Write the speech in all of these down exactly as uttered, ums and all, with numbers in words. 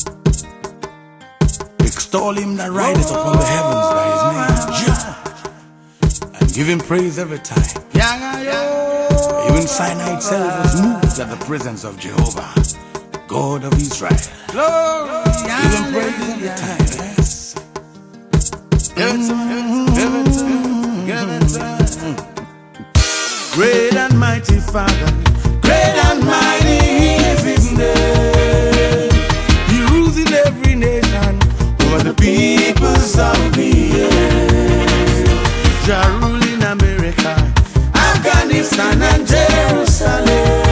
Extol him that rideth upon the heavens by his name, Jah, and give him praise every time. Even Sinai itself was moved at the presence of Jehovah, God of Israel. Give him praise every time. Yes. Give it to him, give it to him, give it to him. Great and mighty Father, great and mighty is his name. He rules in every nation over the peoples of the earth. Jah rule in America, Afghanistan and Jerusalem.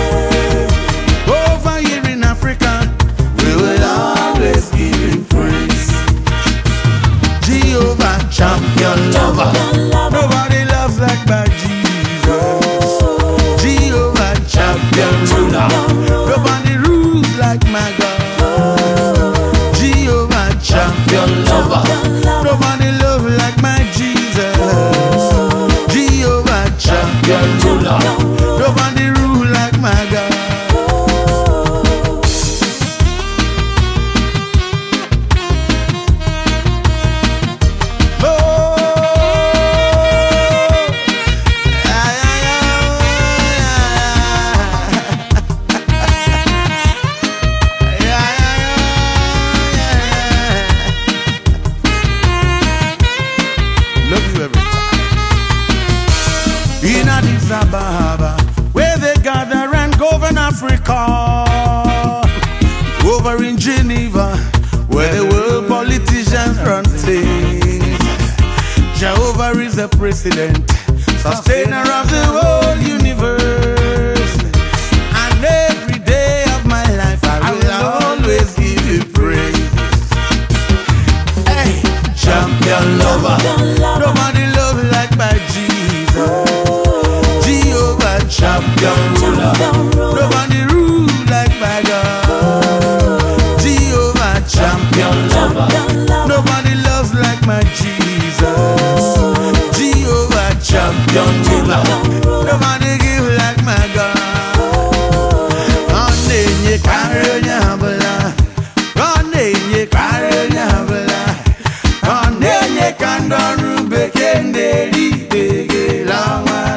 Over here in Africa, we will always give him praise. Jehovah, champion lover, nobody loves like my Jesus. Jehovah, champion ruler, nobody rules like my God. Jehovah, champion lover, nobody loves like my Jesus. Jehovah, champion ruler, nobody rule like my God. In Addis Ababa, where they gather and govern Africa. Over in Geneva, where the world politicians run things. Jehovah is the president, sustainer of the whole universe. And every day of my life I will always give you praise. Hey, champion lover, nobody loves like my Jesus. Champion ruler, nobody rule like my God. Jehovah, champion lover, nobody loves like my Jesus. Jehovah, champion ruler, nobody give like my God. Onenye karonya bala, onenye karonya bala, onenye kandoru bekende li bege lawa.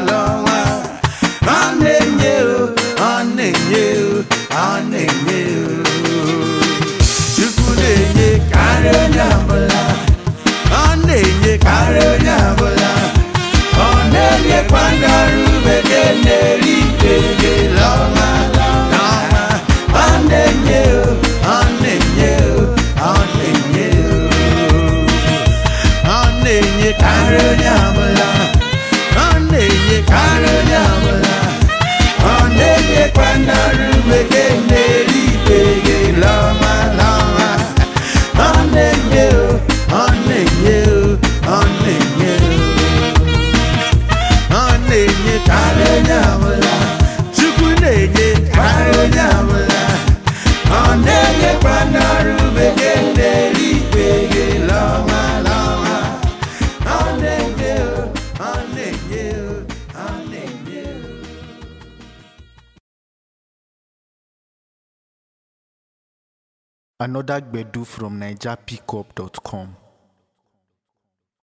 Another Gbedu from Niger Pickup dot com.